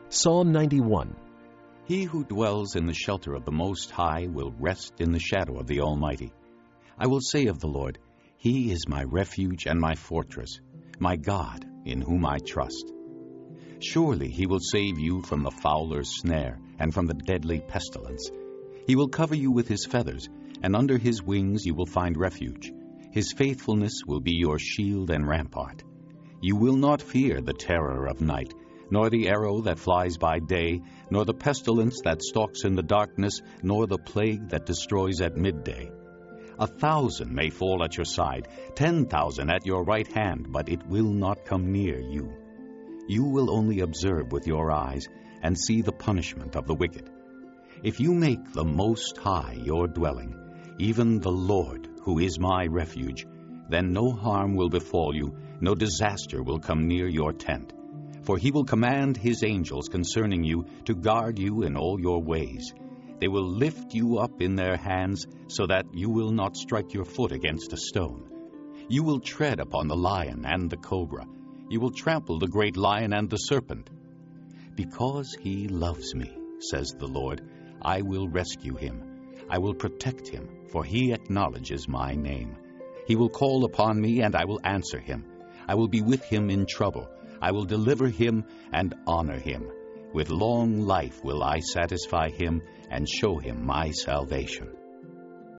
Psalm 91. He who dwells in the shelter of the Most High will rest in the shadow of the Almighty. I will say of the Lord, He is my refuge and my fortress, my God, in whom I trust. Surely He will save you from the fowler's snare and from the deadly pestilence. He will cover you with His feathers, and under His wings you will find refuge. His faithfulness will be your shield and rampart. You will not fear the terror of night, nor the arrow that flies by day, nor the pestilence that stalks in the darkness, nor the plague that destroys at midday. 1,000 may fall at your side, 10,000 at your right hand, but it will not come near you. You will only observe with your eyes and see the punishment of the wicked. If you make the Most High your dwelling, even the Lord, who is my refuge, then no harm will befall you, no disaster will come near your tent. For He will command His angels concerning you to guard you in all your ways. They will lift you up in their hands so that you will not strike your foot against a stone. You will tread upon the lion and the cobra. You will trample the great lion and the serpent. Because He loves me, says the Lord, I will rescue Him. I will protect Him, for He acknowledges my name. He will call upon me, and I will answer Him. I will be with him in trouble. I will deliver him and honor him. With long life will I satisfy him and show him my salvation.